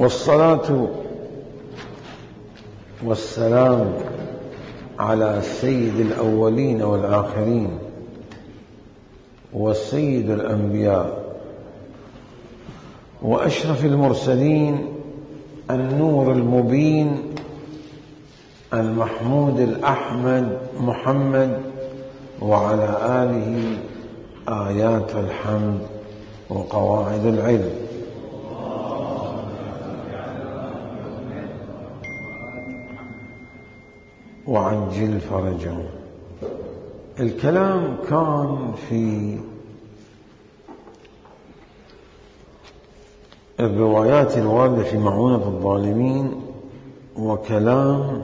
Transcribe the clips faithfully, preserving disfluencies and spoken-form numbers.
والصلاة والسلام على سيد الأولين والآخرين والسيد الأنبياء وأشرف المرسلين النور المبين المحمود الأحمد محمد وعلى آله آيات الحمد وقواعد العلم. وعجل فرجهم. الكلام كان في الروايات الواردة في معونة الظالمين وكلام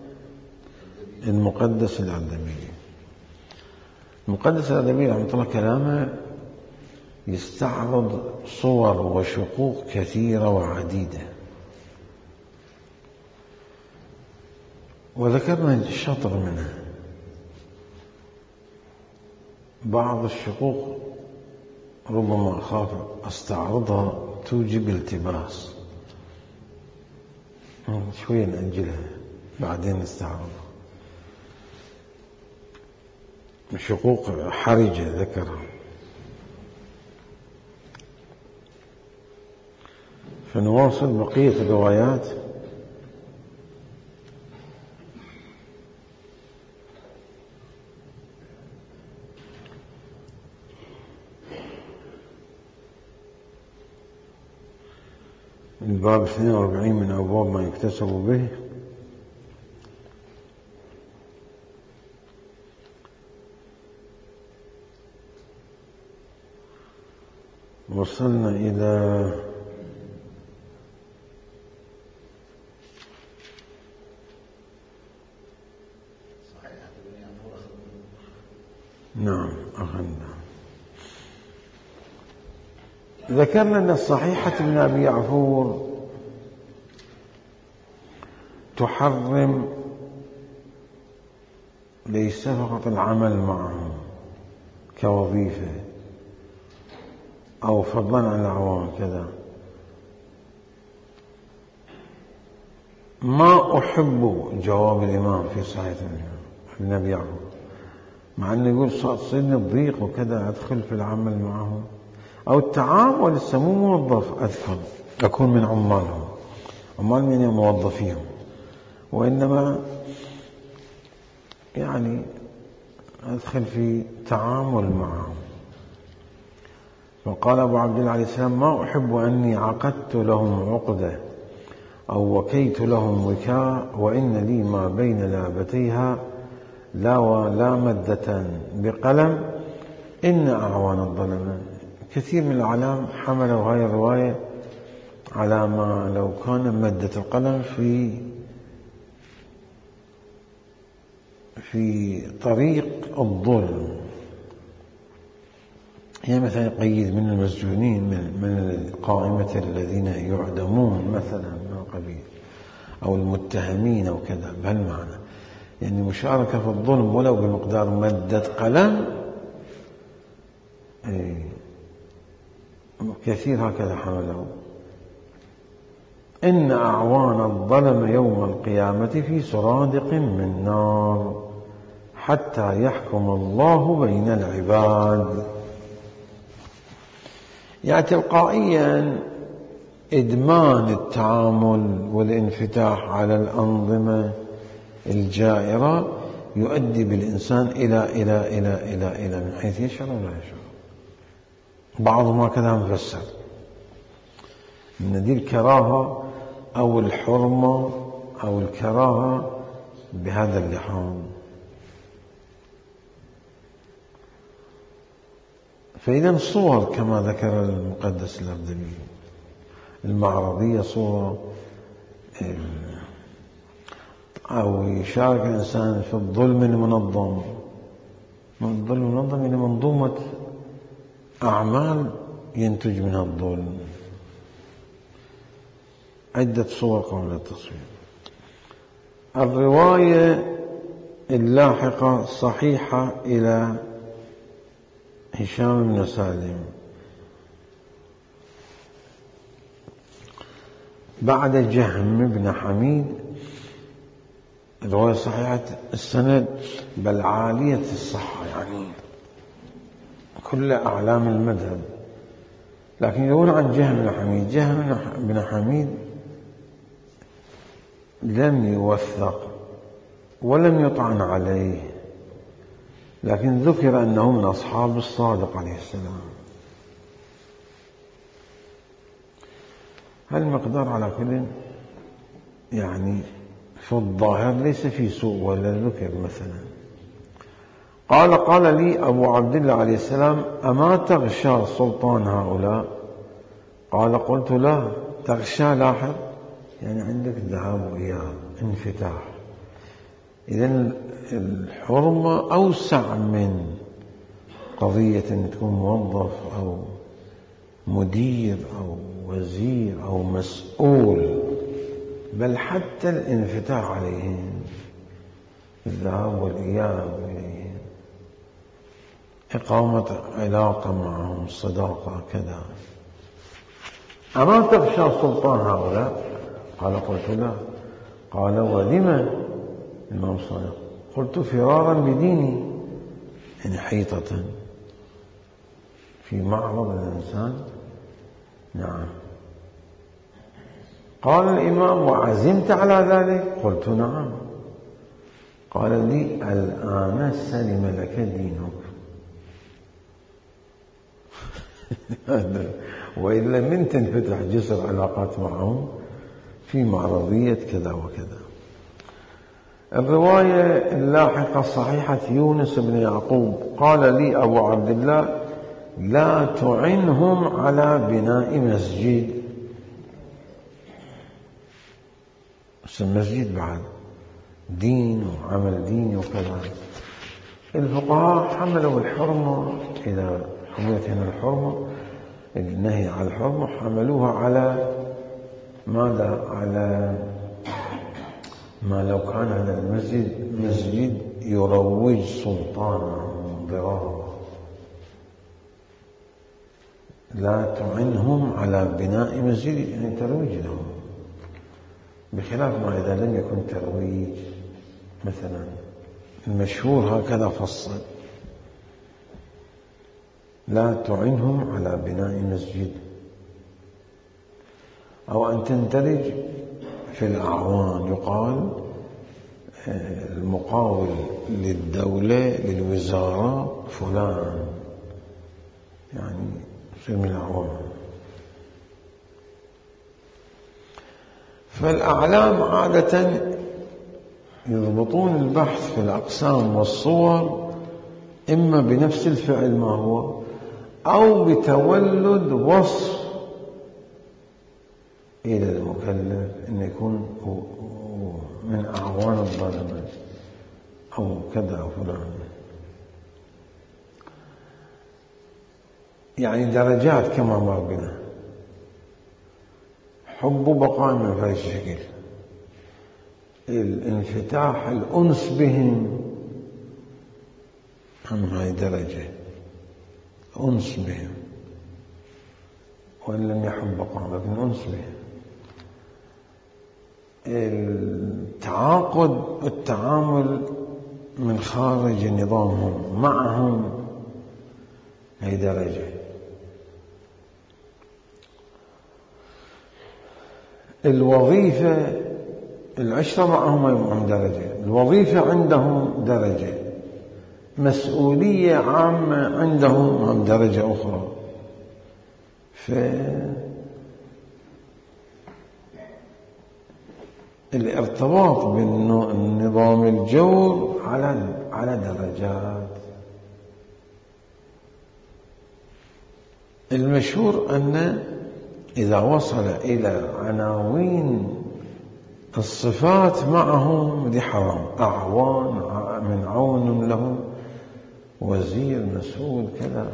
المقدس الأردبيلي. المقدس الأردبيلي رحمه الله كلامه يستعرض صور وشقوق كثيرة وعديدة، وذكرنا الشطر منها. بعض الشقوق ربما أخاف أستعرضها توجب التباس، شوية نأجلها بعدين نستعرضها. شقوق حرجة ذكرها، فنواصل بقية الروايات. الباب اثنين وأربعين من أبواب ما يكتسب به. وصلنا إلى نعم أخذنا. ذكرنا أن الصحيحة ابن أبي يعفور تحرم ليس فقط العمل معهم كوظيفة أو فضلا عن العوام كذا. ما أحب جواب الإمام في صحيح ابن أبي يعفور، مع أنه يقول صيدني الضيق وكذا أدخل في العمل معهم، أو التعامل لسه مو موظف أدخل أكون من عمالهم، عمال من موظفيهم، وإنما يعني أدخل في تعامل معهم. وقال أبو عبد الله عليه السلام: ما أحب أني عقدت لهم عقدة أو وكيت لهم وكاء وإن لي ما بين لابتيها لا ولا مدة بقلم إن أعوان الظلمة. كثير من الأعلام حملوا هاي الرواية على ما لو كان مدة القلم في في طريق الظلم، يعني مثلا يقيد من المسجونين من القائمة الذين يعدمون مثلا من القبيل، أو المتهمين أو كذا بهالمعنى، يعني مشاركة في الظلم ولو بمقدار مدة قلم. أي كثير هكذا حمله. إن أعوان الظلم يوم القيامة في سرادق من نار حتى يحكم الله بين العباد. يعني تلقائيا إدمان التعامل والانفتاح على الأنظمة الجائرة يؤدي بالإنسان إلى إلى إلى إلى إلى من حيث يشعر ولا يشعر. بعضهم هكذا مفسر من دي الكراهة أو الحرمة أو الكراهة بهذا اللحام. فإذا صور كما ذكر المقدس الأردبيلي المعرضية صورة، أو يشارك الإنسان في الظلم المنظم. الظلم المنظم يعني منظومة أعمال ينتج منها الظلم. عدة صور قبل التصوير. الرواية اللاحقة صحيحة إلى هشام بن سالم بعد جهم بن حميد رواية صحيحة السند بل عالية الصحة، يعني كل أعلام المذهب. لكن يقول عن جهم بن حميد، جهم بن حميد لم يوثق ولم يطعن عليه، لكن ذكر أنه من أصحاب الصادق عليه السلام. هالمقدار على كل يعني في الظاهر ليس في سوء ولا ذكر. مثلا قال قال لي أبو عبد الله عليه السلام أما تغشى سلطان هؤلاء؟ قال قلت لا. تغشى لاحظ يعني عندك ذهاب وإياب، انفتاح. إذن الحرمة أوسع من قضية أن تكون موظف أو مدير أو وزير أو مسؤول، بل حتى الانفتاح عليهم، الذهاب والإياب إليهم، إقامة علاقة معهم، صداقة كذا. أما تخشى سلطان هؤلاء؟ قال قلت لا. قال ولم الإمام صادق؟ قلت فرارا بديني، يعني حيطة في معرض الإنسان. نعم. قال الإمام وعزمت على ذلك؟ قلت نعم. قال لي الآن سلم لك دينك. وإلا من تنفتح جسر علاقات معهم في معرضية كذا وكذا. الرواية اللاحقة صحيحة يونس بن يعقوب قال لي أبو عبد الله لا تعنهم على بناء مسجد. المسجد بعد دين وعمل ديني وكذا. الفقهاء حملوا الحرمة، إذا حملت هنا الحرمة النهي على الحرمة، حملوها على ماذا؟ على ما لو كان هذا المسجد مسجد يروج سلطانهم ضرارا. لا تعنهم على بناء مسجد، يعني ترويج لهم، بخلاف ما إذا لم يكن ترويج. مثلا المشهور هكذا فصل لا تعنهم على بناء مسجد، أو أن تندرج في الأعوان، يقال المقاول للدولة للوزارة فلان، يعني يصير من الأعوان. فالأعلام عادة يضبطون البحث في الأقسام والصور إما بنفس الفعل ما هو، أو بتولد وصف إلى المكلف أن يكون من أعوان الظالمين أو كذا أو فلان. يعني درجات كما مر بنا. حب بقاء من فاش شكل، الانفتاح، الأنس بهم، هم هاي درجة أنس بهم، وإن لم يحب بقاء لكن أنس بهم. التعاقد، التعامل من خارج نظامهم معهم، هاي درجة. الوظيفة، العشرة معهم هم درجة، الوظيفة عندهم درجة، مسؤولية عامة عندهم هم درجة أخرى. فالارتباط بالنظام الجور على على درجات. المشهور أن إذا وصل إلى عناوين الصفات معهم دي حرام، أعوان، من عون لهم، وزير، مسؤول، كذا.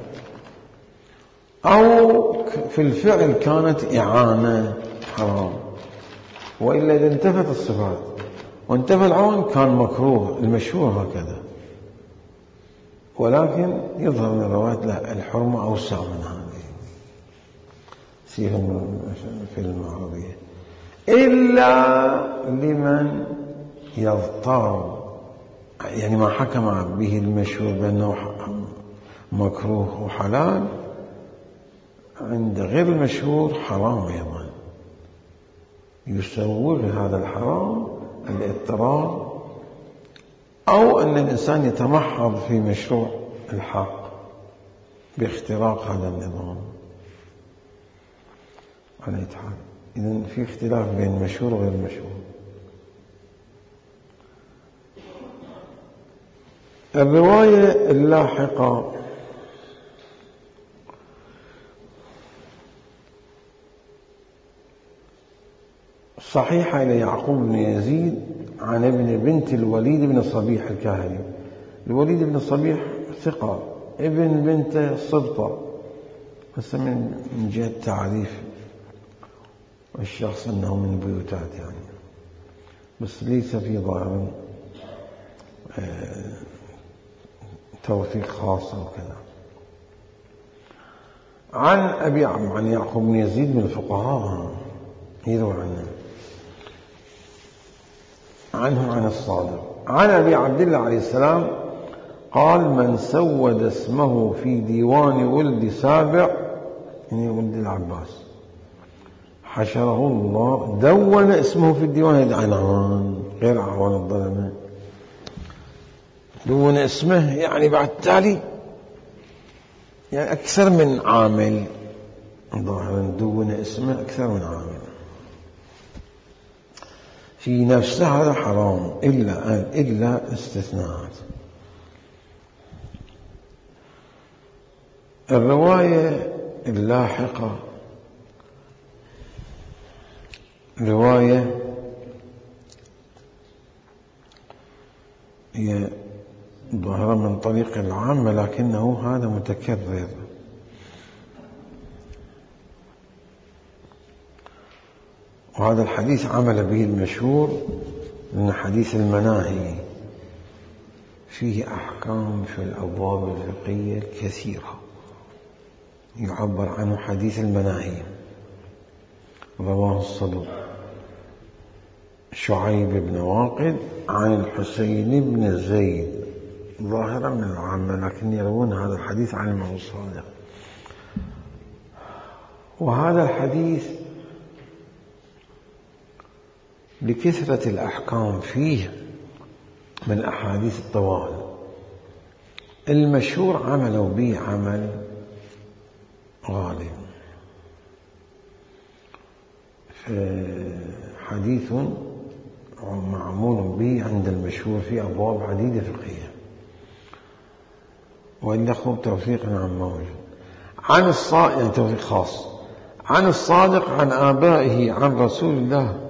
أو في الفعل كانت إعانة، حرام. وإلا إذا انتفت الصفات وانتفى العون كان مكروه. المشهور هكذا، ولكن يظهر من الروايات لا، الحرمة أوسع من هذه. سيهم في المعرضية إلا لمن يضطر، يعني ما حكم به المشهور بأنه مكروه وحلال، عند غير المشهور حرام أيضا. يسوغ هذا الحرام الاضطرار، أو أن الإنسان يتمحض في مشروع الحق باختراق هذا النظام. على أي حال، إذن في اختلاف بين المشهور وغير المشهور. الرواية اللاحقة صحيحة إلى يعقوب بن يزيد عن ابن بنت الوليد بن صبيح الكاهلي. الوليد بن صبيح ثقة، ابن بنت صبطة، بس من جهة تعريف الشخص أنه من بيوتات يعني، بس ليس في ظاهر توثيق خاص أو كذا. عن أبي عن يعقوب بن يزيد من الفقهاء يروى عنه عنه عن الصادق عن أبي عبد الله عليه السلام قال: من سود اسمه في ديوان ولد سابع، يعني ولد العباس، حشره الله. دون اسمه في الديوان، عنوان غير أعوان الظلمة، دون اسمه يعني بعد تالي، يعني أكثر من عامل، ظاهرا دون اسمه أكثر من عامل في نفسه، هذا حرام إلا إلا استثناءات. الرواية اللاحقة رواية هي ظاهرة من طريق العامة، لكنه هذا متكرر. وهذا الحديث عمل به المشهور من حديث المناهي، فيه أحكام في الأبواب الفقهية الكثيرة، يعبر عنه حديث المناهي. رواه الصدوق شعيب بن واقد عن الحسين بن زيد، ظاهرا من العامة، لكن يروون هذا الحديث عن الإمام الصادق. وهذا الحديث لكثرة الأحكام فيه من الأحاديث الطوال، المشهور عملوا به عمل غالب، حديث معمول به عند المشهور في أبواب عديدة فقهية، وإلا خب توثيق عن موجود. عن الصادق، يعني توثيق خاص، عن الصادق عن آبائه عن رسول الله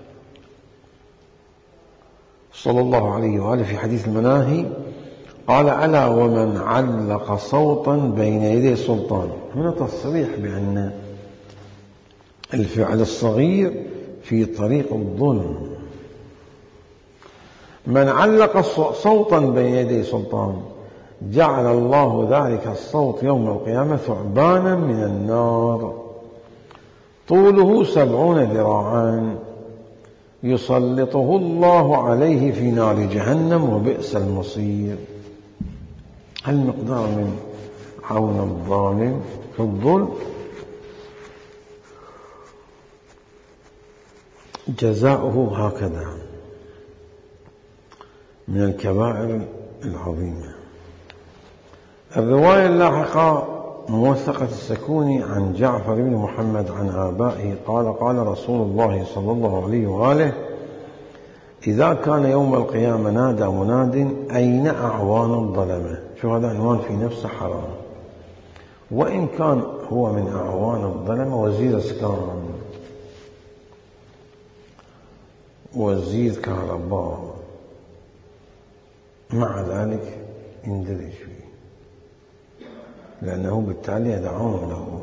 صلى الله عليه وآله في حديث المناهي قال: ألا ومن علق صوتا بين يدي سلطان. هنا تصريح بأن الفعل الصغير في طريق الظلم. من علق صوتا بين يدي سلطان جعل الله ذلك الصوت يوم القيامة ثعبانا من النار طوله سبعون ذراعا يسلطه الله عليه في نار جهنم وبئس المصير. المقدار من عون الظالم في الظلم جزاؤه هكذا من الكبائر العظيمة. الرواية اللاحقة موثقة السكوني عن جعفر بن محمد عن آبائه قال: قال رسول الله صلى الله عليه وآله: إذا كان يوم القيامة نادى مناد: أين أعوان الظلمة؟ شو هذا عنوان في نفسه حرام، وإن كان هو من أعوان الظلمة وزير اسكان، وزير كهرباء، مع ذلك يندرج فيه، لأنه بالتالي يدعون له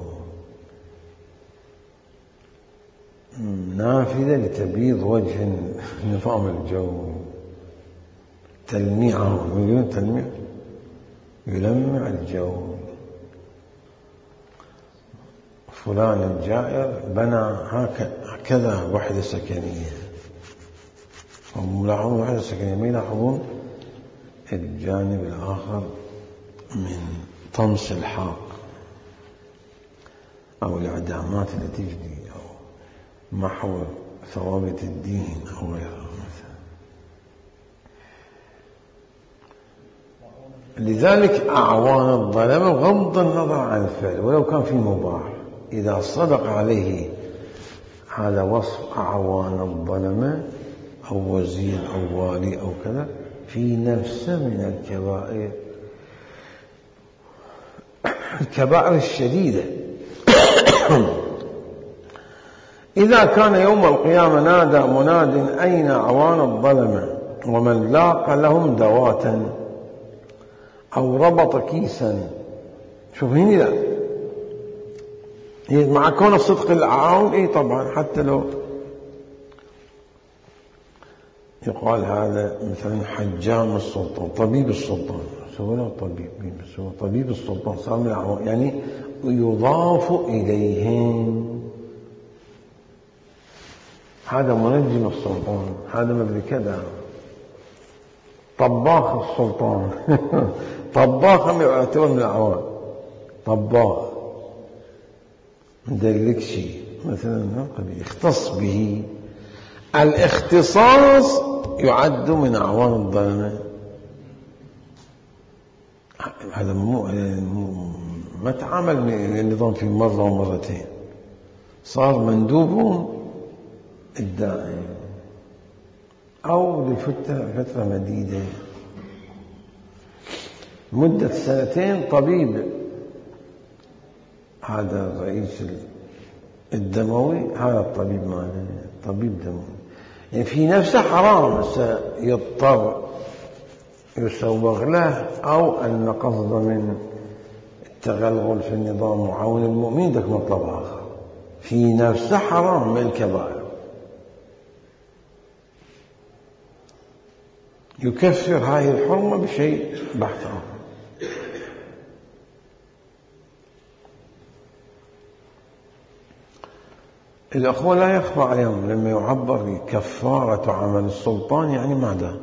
نافذة لتبييض وجه نظام الجو، تلميعه، يقولون تلميع، يلمع الجو. فلان الجائر بنى هكذا كذا وحدة سكنية. هم يلاحظون وحدة سكنية، ما يلاحظون الجانب الآخر من طمس الحق أو الإعدامات التي تجري أو محو ثوابت الدين أو غيرها مثلا. لذلك أعوان الظلمة غض النظر عن الفعل ولو كان في مباح، إذا صدق عليه هذا وصف أعوان الظلمة أو وزير أو والي أو كذا في نفسه من الكبائر الكبائر الشديدة. إذا كان يوم القيامة نادى مناد أين أعوان الظلمة ومن لاق لهم دواتا أو ربط كيسا. شوف هنا لا مع كون الصدق الأعاون إيه طبعا، حتى لو يقال هذا مثلا حجام السلطان طبيب السلطان، سوى له طبيب سوى طبيب السلطان صار من الأعوان، يعني يضاف إليهم هذا منجم السلطان، هذا مدري كذا طباخ السلطان طباخ هم يعتبر من الأعوان، طباخ مدلك شيء مثلا قد يختص به. الاختصاص يعد من أعوان الظلمة. هذا مو ما تعامل النظام في مرة ومرتين، صار مندوبهم الدائم أو لفترة مديدة مدة سنتين طبيب هذا الرئيس الدموي، هذا الطبيب ماله طبيب دموي، يعني في نفسه حرام سيضطر يسوغ له، أو أن قصد من التغلغل في النظام معاون المؤمن ذاك مطلب آخر، في نفسه حرام من الكبائر يكفر هذه الحرمة بشيء بحث آخر. الأخوة لا يخفى عليهم لما يعبر كفارة عمل السلطان يعني ماذا؟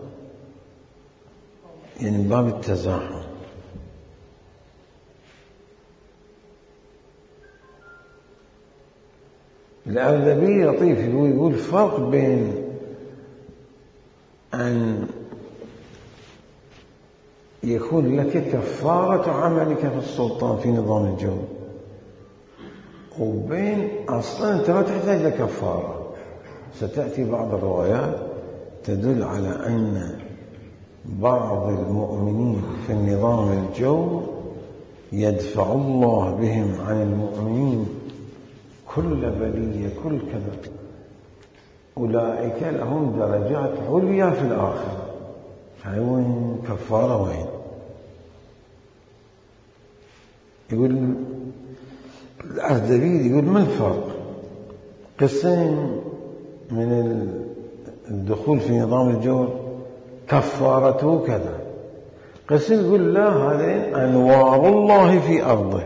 يعني باب التزاحم. الأردبيلي لطيف يقول يقول فرق بين أن يكون لك كفارة عملك في السلطان في نظام الجو، وبين أصلا أنت ما تحتاج لكفارة. ستأتي بعض الروايات تدل على أن بعض المؤمنين في النظام الجو يدفع الله بهم عن المؤمنين كل بلية كل كذا، أولئك لهم درجات عليا في الآخرة. هاي وين كفارة وين؟ يقول الأردبيلي يقول ما الفرق؟ قسم من الدخول في نظام الجور كفارته كذا، قسم يقول لا هذه أنوار الله في أرضه،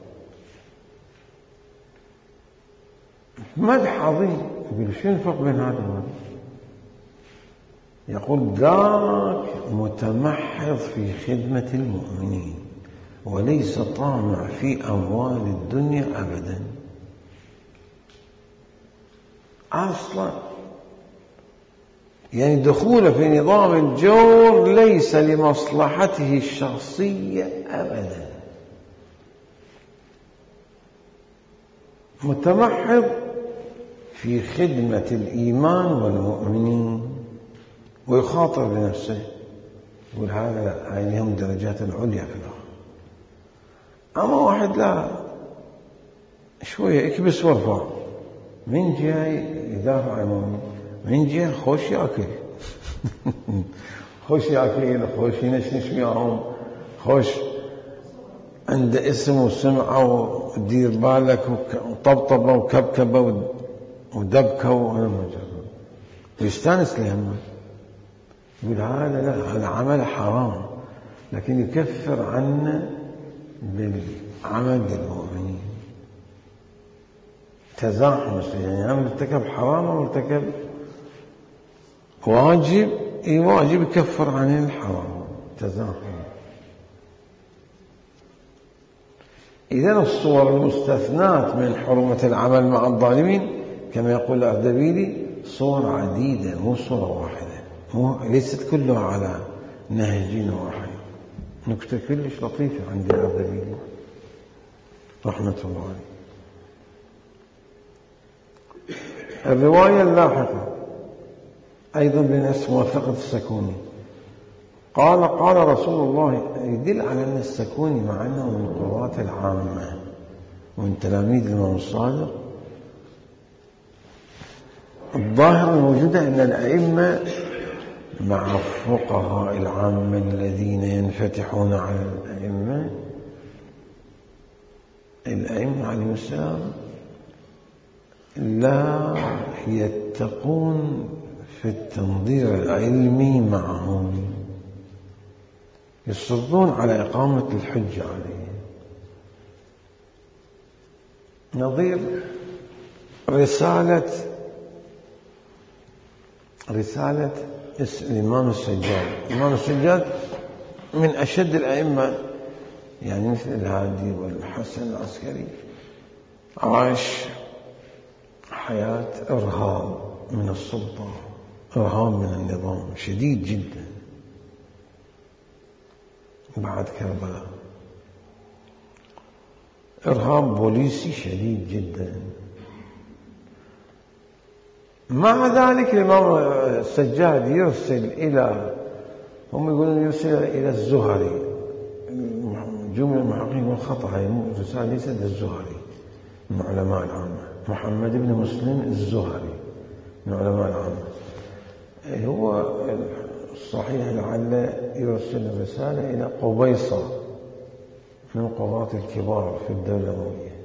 مدح عظيم. يقول شو الفرق بين هذا وهذا؟ يقول ذاك متمحض في خدمة المؤمنين وليس طامع في أموال الدنيا أبدا أصلا، يعني دخوله في نظام الجور ليس لمصلحته الشخصية أبدا، متمحض في خدمة الإيمان والمؤمنين ويخاطر بنفسه، يقول هذا عينهم درجات العليا في الآخر. أما واحد لا شوية يكبس وارفع، من جاي يدافع عن المؤمنين، من جاي خوش يأكل خوش يأكل خوش ينشنش وياهم، خوش عنده اسم وسمعة ودير بالك وطبطبة وكبكبة ودبكة ويستانس لهم. يقول هذا لا، هذا عمل حرام لكن يكفر عنا بالعمل للمؤمنين. تزاحم، يعني هم ارتكب حرام وارتكب واجب، اي واجب يكفر عن الحرام، تزاحم. إذن الصور المستثنات من حرمة العمل مع الظالمين كما يقول الأردبيلي صور عديدة، مو صورة واحدة، مو ليست كلها على نهج واحد. نكتة كلش لطيفة عند الأردبيلي رحمة الله عليه. الرواية اللاحقة أيضا بنفس موثقة السكوني قال قال رسول الله، يدل على أن السكوني مع أنه من القراءات العامة ومن تلاميذ الإمام الصادق. الظاهر الموجودة أن الأئمة مع الفقهاء العامة الذين ينفتحون على الأئمة الأئمة عليهم السلام لا يتقون في التنظير العلمي معهم، يصرون على إقامة الحجة عليه. نظير رسالة رسالة الإمام السجاد. الإمام السجاد من أشد الأئمة، يعني مثل الهادي والحسن العسكري، عاش حياة إرهاب من السلطة، إرهاب من النظام شديد جدا بعد كربلاء، إرهاب بوليسي شديد جدا. مع ذلك الإمام السجاد يرسل إلى، هم يقولون يرسل إلى الزهري، جملة المحققين والخطأ، هي رسالة ليست للزهري من علماء العامة، محمد بن مسلم الزهري من علماء العامة. هو الصحيح لعل يرسل الرسالة إلى قبيصة من القضاة الكبار في الدولة الأموية،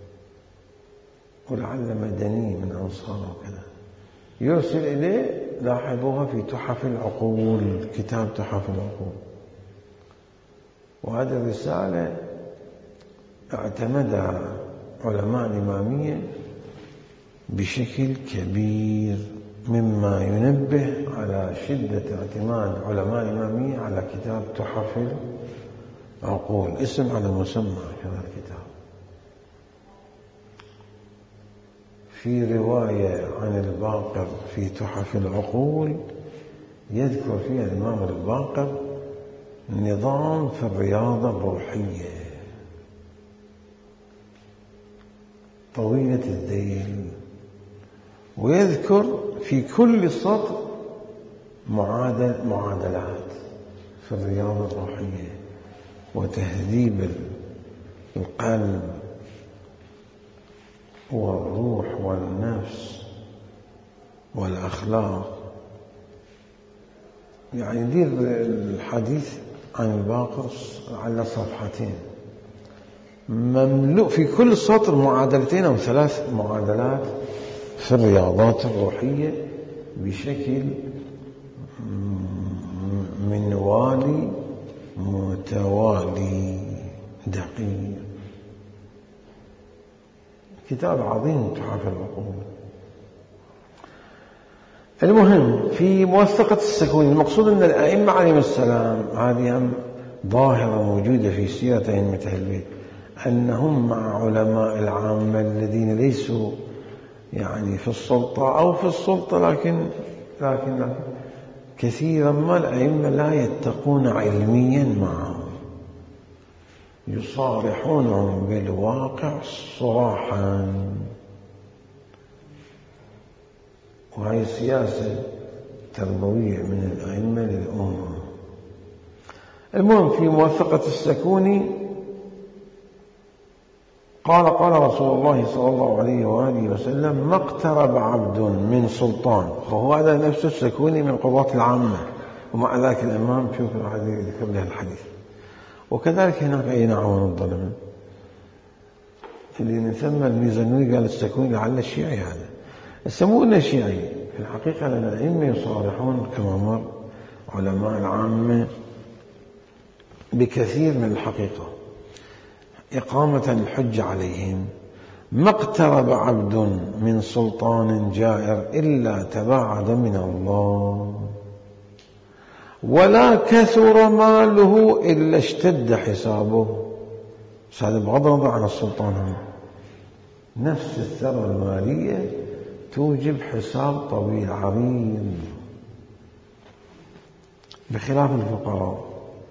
ولعل مدني من أنصاره وكذا، يرسل إليه. لاحظوها في تحف العقول، كتاب تحف العقول. وهذه الرسالة اعتمدها علماء الإمامية بشكل كبير، مما ينبه على شدة اعتماد علماء الإمامية على كتاب تحف العقول، اسم على مسمى هذا الكتاب. في رواية عن الباقر في تحف العقول يذكر فيها الإمام الباقر نظام في الرياضة الروحية طويلة الذيل، ويذكر في كل سطر معادل معادلات في الرياضة الروحية وتهذيب القلب والروح والنفس والأخلاق. يعني يدير الحديث عن الباقر على صفحتين، مملوء في كل سطر معادلتين أو ثلاث معادلات في الرياضات الروحية بشكل منوالي متوالي دقيق. كتاب عظيم تحف العقول. المهم في موثقة السكوني المقصود أن الأئمة عليهم السلام، هذه ظاهرة موجودة في سيرة أئمة أهل البيت، أنهم مع علماء العامة الذين ليسوا يعني في السلطة أو في السلطة لكن لكن, لكن كثيرا ما الأئمة لا يتقون علميا معهم، يصارحونهم بالواقع صراحا، وهي سياسة تربوية من الأئمة للأمة. المهم في موثقة السكوني قال قال رسول الله صلى الله عليه وآله وسلم: ما اقترب عبد من سلطان، وهو هذا نفس السكوني من القضاة العامة، ومع ذلك الإمام شوف ذكر له الحديث. وكذلك هناك أي نوع من الظلم اللي نسمى الميزانوي قال السكوني لعل الشيعي، هذا يسمونه شيعي، في الحقيقة لأن الأئمة يصارحون كما مر علماء العامة بكثير من الحقيقة إقامة الحج عليهم، ما اقترب عبد من سلطان جائر إلا تباعد من الله، ولا كثر ماله إلا اشتد حسابه. هذا بغض النظر عن السلطان هم. نفس الثروة المالية توجب حساب طويل عريض، بخلاف الفقراء.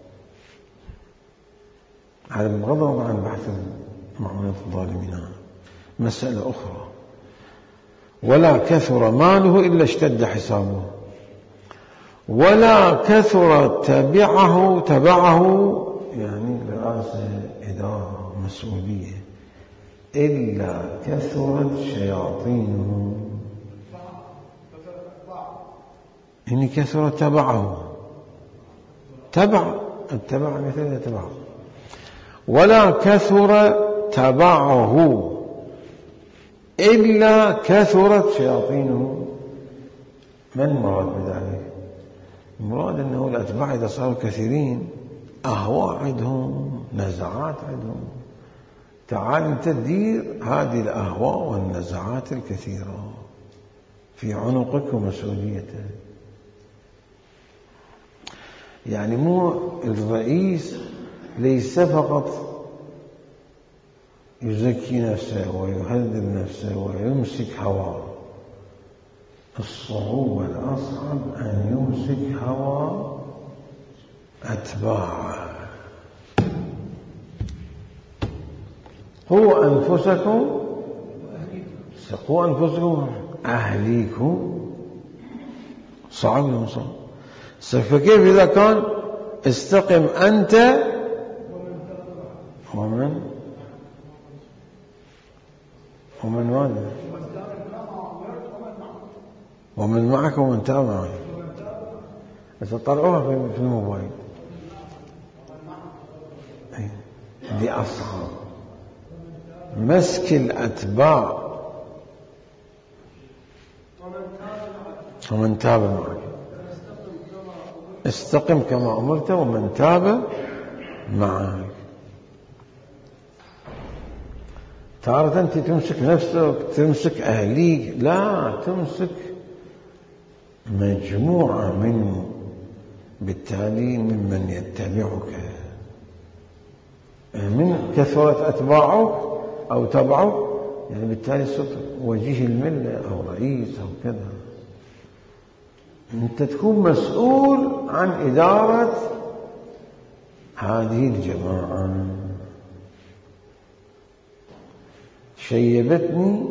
هذا بغض النظر عن بحث معونة الظالمين، مسألة أخرى. ولا كثر ماله إلا اشتد حسابه، ولا كثر تبعه تبعه يعني رئاسة، إدارة، مسؤولية، إلا كثرت شياطينه، إن كثرت تبعه، تبع التبع مثل تبعه. ولا كثر تبعه إلا كثرت شياطينه. ما المراد بذلك؟ المراد أنه الأتباع إذا صاروا كثيرين أهواء عندهم، نزعات عندهم، تعال أنت تدير هذه الأهواء والنزعات الكثيرة في عنقك ومسؤوليتك. يعني مو الرئيس ليس فقط يزكي نفسه ويهذب نفسه ويمسك هواه، الصعوبة الأصعب أن يمسك هوى أتباعه. قوا أنفسكم قوا أنفسكم أهليكم، صعب ولا صعب؟ فكيف إذا كان استقم أنت ومن ومن ماذا ومن معك ومن تابعك. تطلعوها في الموبايل، دي أصعب. مسك الأتباع ومن تاب معك، استقم كما أمرت ومن تاب معك. تارة أنت تمسك نفسك، تمسك أهليك، لا، تمسك مجموعة من بالتالي ممن يتبعك، من كثرة أتباعك أو تبعك، يعني بالتالي صرت وجيه الملة أو رئيس أو كذا. أنت تكون مسؤول عن إدارة هذه الجماعة. شيبتني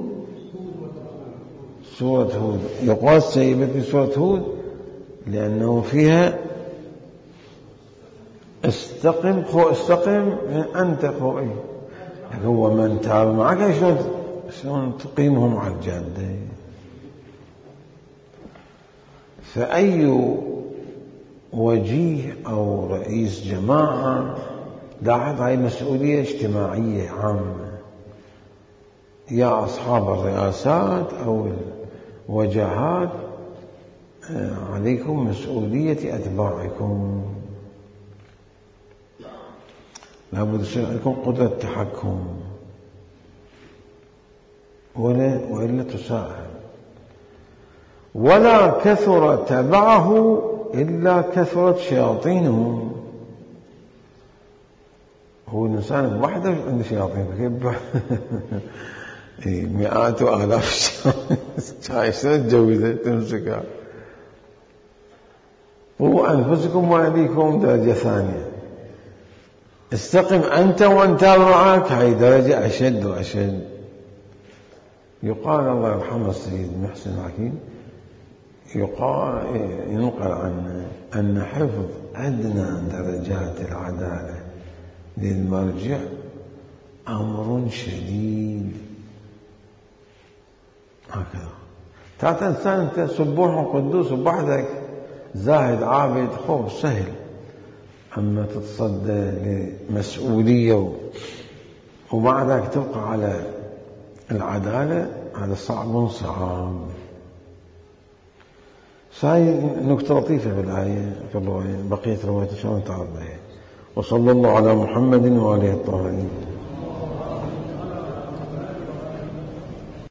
سورة هود، يقال شيبتني سورة هود لأنه فيها استقم خو استقم من أنت خوئي. هو من تاب معك شلون شلون تقيمهم على الجادة. فأي وجيه أو رئيس جماعة لاحظ هاي مسؤولية اجتماعية عامة. يا أصحاب الرئاسات أو الوجهات عليكم مسؤولية أتباعكم، لابد يصير عندكم قدرة تحكم ولا وإلا تساعد. ولا كثر تبعه إلا كثرت شياطينه. هو الإنسان وحده عنده شياطين، كيف مئات وآلاف شياطين شلون تجوزها تمسكها. هو أنفسكم وأهليكم درجة ثانية. استقم أنت ومن تاب معك، هاي درجة أشد وأشد. يقال الله يرحمه السيد محسن الحكيم، يقال ينقل عنه أن حفظ أدنى درجات العدالة للمرجع أمر شديد. هكذا تعال إنسان أنت سبوح وقدوس وبحدك زاهد عابد، خوف سهل. أما تتصدى لمسؤولية وبعدك تبقى على العدالة، هذا صعب صعب. هاي نكتة لطيفة في الآية في الرواية، بقية رواية إن شاء الله تعالى. وصلى الله على محمد وآله الطاهرين.